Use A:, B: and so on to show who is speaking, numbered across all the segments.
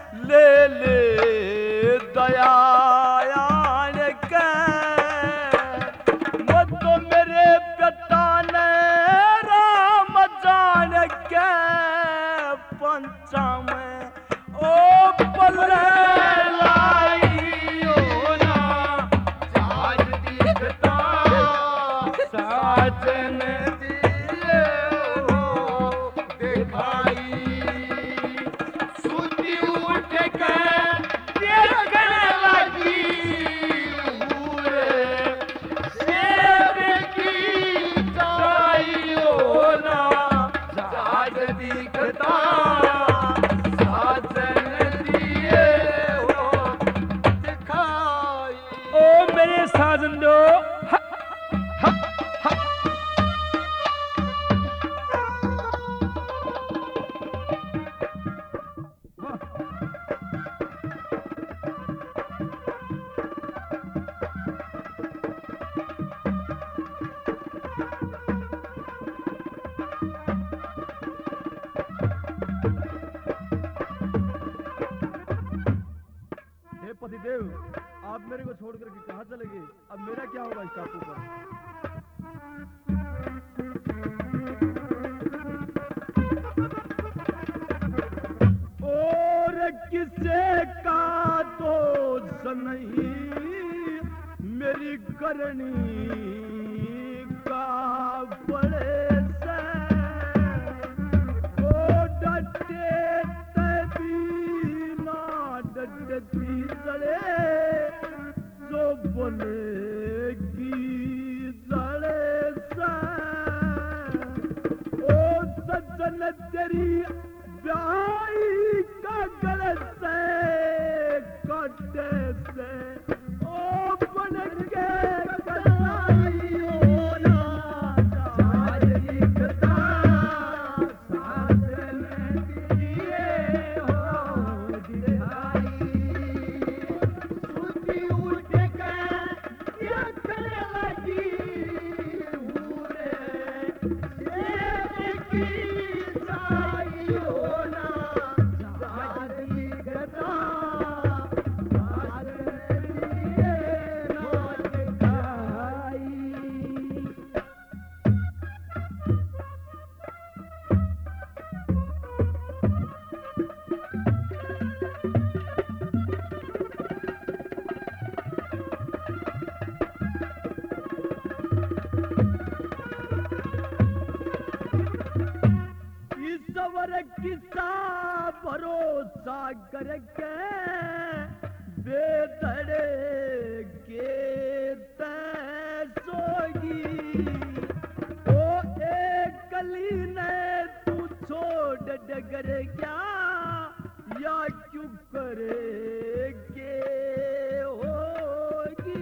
A: ले ले दयायान के वो तो मेरे पिता ने राम जान के पंचा में ओ पल्ले लाइयो ना जहाज दिखता साजन दिए हो दिखाई सूती उठ के देखने लगी पूरे शेर की चाहियो ना जहाज दिखता साजन दिए हो दिखाई। ओ मेरे साजन दो
B: पतिदेव, आप मेरे को छोड़ करके कहाँ चले गए? अब मेरा क्या होगा इस टापू पर?
A: और किसे का दोष नहीं मेरी करनी का बड़े से ओ डटे तभी ना डटती जड़े जो बनेगी जड़े से ओ सज्जन तेरी ब्याही का गलत से कटे से ओ बन के कलाई होना चार दिखता साजन दिए हो दिखाई सूती उठ के देखने लगी पूरे शेर की चाहियो ना जहाज दिखता साजन दिए हो दिखाई। ईश्वर किसा भरोसा करके बेदड़े के तैसोगी ओ एक कली ने तू छोड़ डगर क्या या क्यों करेगे होगी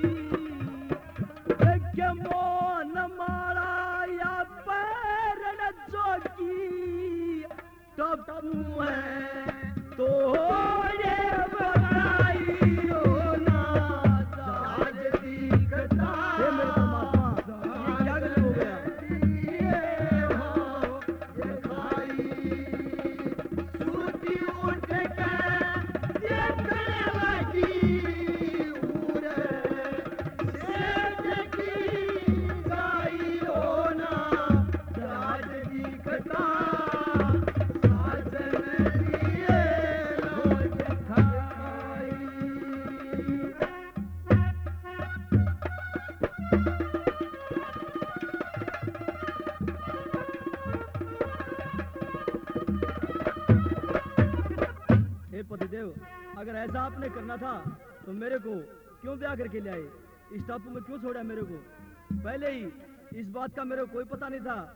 A: देखे मोन मारा या पैर न जोगी तब मैं तो ये बनाई हो ना जहाज दिखता
B: हे मेरे परमात्मा, ये क्या गलत हो गया?
A: दिए हो दिखाई सूती उठ के देखने लगी पूरे शेर की चाहियो ना जहाज दिखता साजन दिए हो दिखाई।
B: हे पतिदेव, अगर ऐसा आपने करना था तो मेरे को क्यों ब्याह करके ले आए? इस टापू में क्यों छोड़ा मेरे को? पहले ही इस बात का मेरे को कोई पता नहीं था।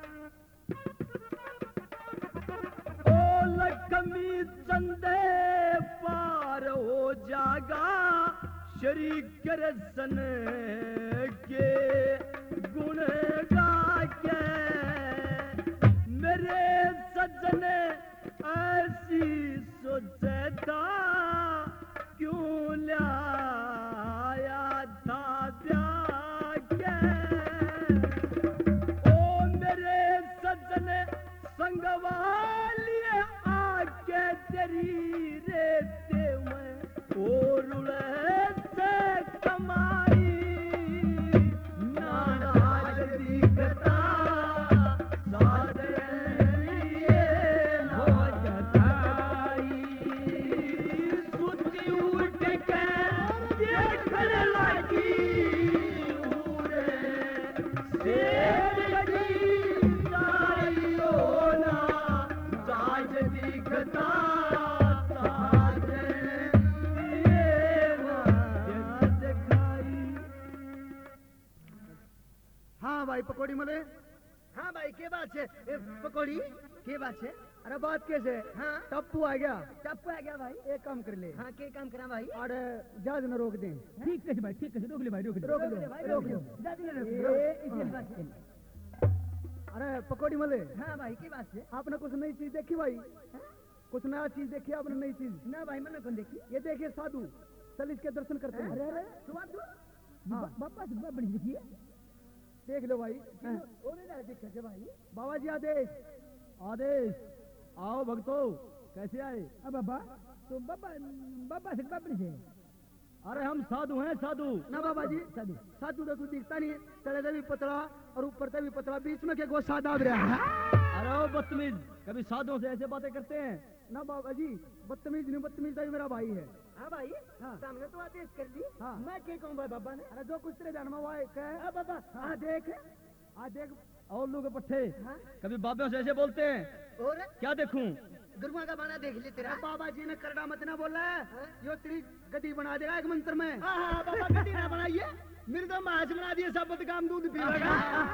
A: ओ लक्ष्मी चंदे पार हो जागा शरीक रसन के गुण गा के मेरे सज्जन ऐसी सोचे था क्यों लाया था ब्याह के ओ मेरे सज्जन संगवालिए आके तेरी मले।
C: हाँ भाई के बात है पकौड़ी के बात है।
A: अरे बात कैसे?
C: हाँ
A: टप्पू आ गया।
C: टप्पू आ गया भाई।
A: एक काम कर ले।
C: हाँ के काम करा भाई।
A: और जहाज न रोक दें।
B: ठीक है भाई, ठीक है, रोक ले भाई, रोक ले।
A: रोक लो, रोक लो। अरे पकौड़ी मले।
C: हाँ भाई की बात है।
A: आपने कुछ नई चीज देखी भाई? कुछ नया चीज देखी आपने? नई चीज
C: ना भाई मैंने कौन देखी।
A: ये देखिए साधु सलिस के दर्शन करते हैं।
C: अरे सुबह
A: हाँ।
C: बाबा सुबह बड़ी देखी है।
A: देख लो भाई।
C: दिक्कत है भाई।
A: बाबा जी आदेश।
B: आदेश। आओ भक्तों, कैसे आए?
C: अब बाबा तो बाबा बाबा से बाबा से।
B: अरे हम साधु हैं, साधु।
A: ना बाबा जी साधु साधु तो कुछ दिखता नहीं है। तले से भी पतला और ऊपर से भी पतला, बीच में क्या गोसा दाब रहा है।
B: अरे ओ बदतमीज, कभी साधुओं से ऐसे बातें करते हैं?
A: ना बाबा जी बदतमीज नहीं, बदतमीज तो मेरा भाई है।
C: हाँ भाई
A: हाँ।
C: सामने तो आदेश कर दी।
A: हाँ।
C: मैं क्या कहूँ भाई बाबा ने।
A: अरे जो कुछ तेरे जन्म हुआ है कह।
C: हाँ बाबा हाँ देख।
A: आज देख
B: और लोग पट्टे
C: हाँ।
B: कभी बाबों से ऐसे बोलते हैं?
C: और
B: क्या देखूं?
C: गुरुआ का बाना देख ले तेरा।
A: बाबा जी ने करड़ा मत ना बोला है। यो तेरी गदी बना देगा एक मंत्र में।
C: हाँ हाँ बाबा गड्डी ना बनाइए। मेरे तो माज बना दिए सब काम दूध पीएगा।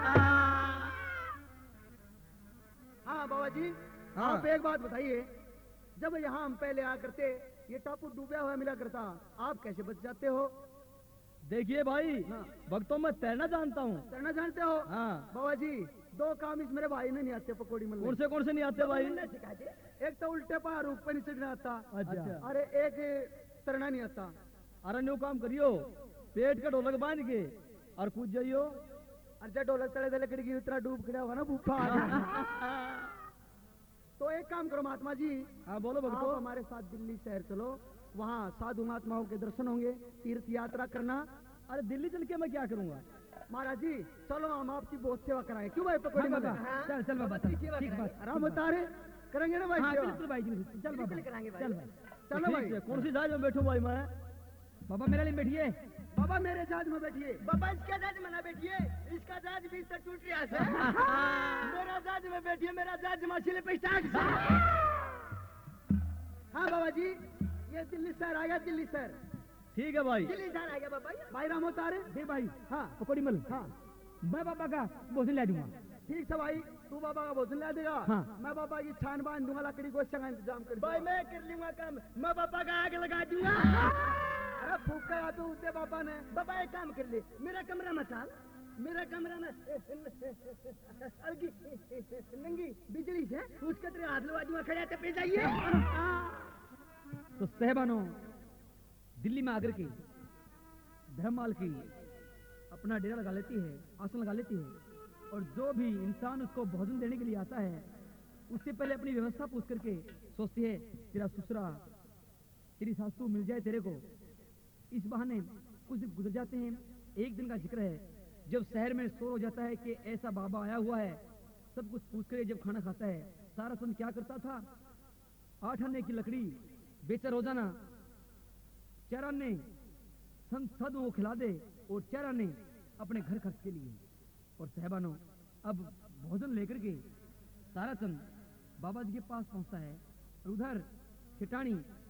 A: हाँ बाबा जी
B: हाँ।
A: आप एक बात बताइए, जब यहाँ हम पहले आ करते ये टापू डूबा हुआ मिला करता, आप कैसे बच जाते हो?
B: देखिए भाई,
A: हाँ।
B: भक्तों मैं तैरना जानता हूँ।
A: तैरना जानते हो?
B: हाँ।
A: बाबा जी दो काम इस मेरे भाई में नहीं आते पकौड़ी में।
B: कौन से नहीं आते भाई?
A: एक तो उल्टे पहाड़ ऊपर नहीं चढ़ना आता।
B: अच्छा।
A: अरे एक तरना नहीं आता।
B: अरे न्यू काम करियो, पेट का ढोलक बांध के और कूद जाइयो।
A: अच्छा ढोलक तले तले लकड़ी की उतना डूब खड़ा होगा ना बूफा। तो एक काम करो महात्मा जी।
B: हाँ बोलो
A: आप
B: भक्तों।
A: हमारे साथ दिल्ली शहर चलो, वहाँ साधु महात्माओं के दर्शन होंगे, तीर्थ यात्रा करना।
B: अरे दिल्ली चल के मैं क्या करूँगा?
A: महाराज जी चलो हम आपकी बहुत सेवा कराएं। क्यों भाई पकौड़ी में?
B: चल चल बाबा, चल, ठीक बात।
A: आराम होता है करेंगे ना भाई
B: हाँ
A: सेवा?
B: बिल्कुल भाई, बिल्कुल। चल बाबा,
C: कराएंगे भाई।
B: चल भाई।
A: चलो
B: ठीक
A: भाई।
B: है, कौन सी जहाज में बैठूं भाई मैं? बाबा मेरे लिए बैठिए।
A: बाबा मेरे जहाज में बैठिए।
C: बाबा इसका जहाज में ना बैठिए, इसका जहाज भी इससे टूट रहा है। मेरा जहाज में बैठिए, मेरा जहाज मछली पैसा।
A: हाँ बाबा जी ये दिल्ली शहर आ गया, दिल्ली शहर।
B: ठीक है भाई।
C: दिल्ली जाना आ गया बाबा।
A: भाई राम होता है।
B: ठीक भाई।
A: हाँ
B: पकौड़ी मल।
A: हाँ
B: मैं बाबा का भोजन ले दूंगा।
A: ठीक है भाई, तू बाबा का भोजन ला देगा।
B: हाँ।
A: मैं बाबा की छान बांध दूंगा, लकड़ी को का इंतजाम कर
C: भाई
A: दूंगा।
C: मैं कर लूंगा काम, मैं पापा का आग लगा दूंगा।
A: अरे फूक कर आते उसे बाबा ने।
C: बाबा एक काम कर ले, मेरा कमरा मत डाल। मेरा कमरा में अलगी नंगी बिजली से उसके तेरे हाथ लगा दूंगा, खड़े पे जाइए।
B: तो सहबानो, दिल्ली में आकर के धर्ममाल की अपना डेरा लगा लेती है, आसन लगा लेती है, और जो भी इंसान उसको भोजन देने के लिए आता है उससे पहले अपनी व्यवस्था पूछ करके सोचती है तेरा ससुरा, तेरी सासू मिल जाए तेरे को। इस बहाने कुछ दिन गुजर जाते हैं। एक दिन का जिक्र है जब शहर में शोर हो जाता है कि ऐसा बाबा आया हुआ है। सब कुछ पूछ कर जब खाना खाता है, सारा सन क्या करता था, 8 आने की लकड़ी बेचा रोजाना, 4 आने साधुओं को खिला दे और 4 आने अपने घर खर्च के लिए। और साहबानों अब भोजन लेकर के सारा चंद बाबा जी के पास पहुंचता है और उधर खिटानी